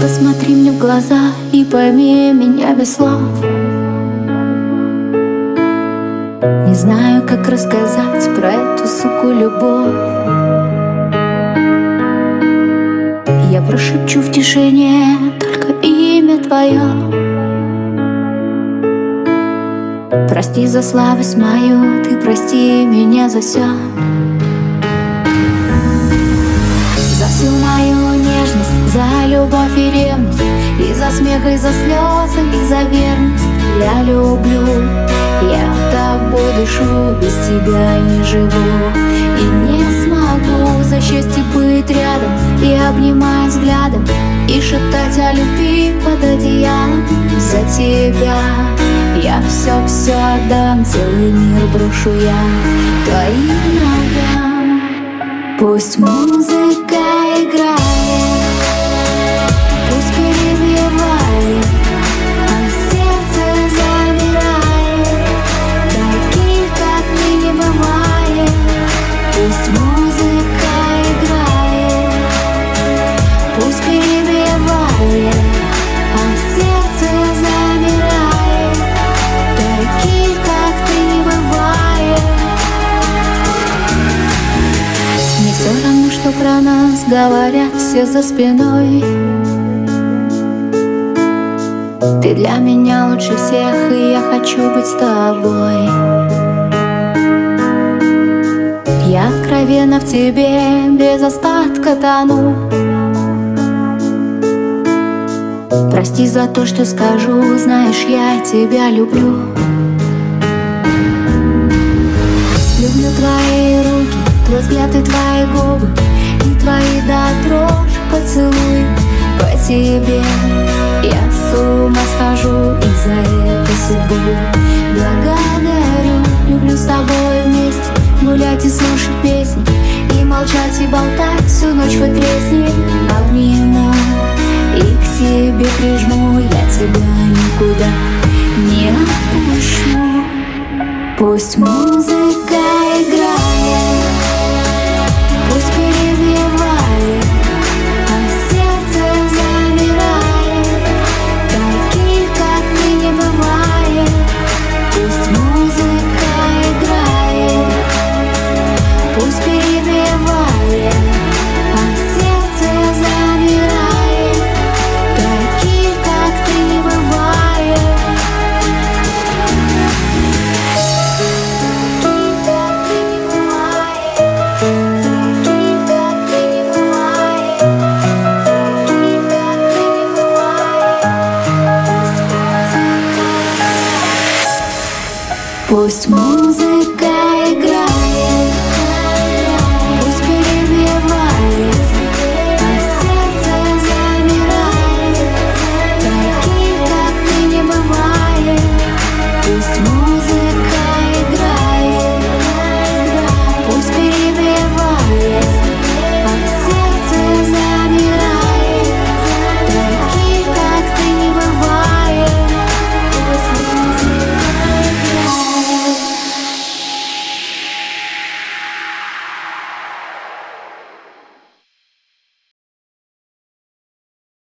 Посмотри мне в глаза и пойми меня без слов. Не знаю, как рассказать про эту суку любовь. Я прошепчу в тишине только имя твое. Прости за слабость мою, ты прости меня за все. За всю мою нежность, за любовь и ревность, и за смех, и за слезы, и за верность. Я люблю, я тобой дышу, без тебя не живу. И не смогу за счастье быть рядом и обнимать взглядом, и шептать о любви под одеялом. За тебя я все отдам, целый мир брошу я к твоим ногам. Пусть музыка играет, пусть перебивает, а сердце замирает. Таких, как мы, не бывает. Пусть музыка играет, пусть перебивает, а сердце замирает. Таких, как ты, не бывает. Мне все равно, что про нас говорят все за спиной. Ты для меня лучше всех, и я хочу быть с тобой. Я откровенно в тебе без остатка тону. Прости за то, что скажу, знаешь, я тебя люблю. Люблю твои руки, твой взгляд и твои губы, и твои до дрожи поцелуй. По тебе я с ума схожу, и за это судьбу благодарю. Люблю с тобой вместе гулять и слушать песни, и молчать, и болтать всю ночь, хоть тресни. Обниму и к себе прижму, я тебя никуда не отпущу. Пусть музыка играет, пусть перебивает, а сердце замирает. Таких, как ты, не бывает. Пусть музыка играет, пусть перебивает, а сердце замирает. Таких, как ты, не бывает. Пусть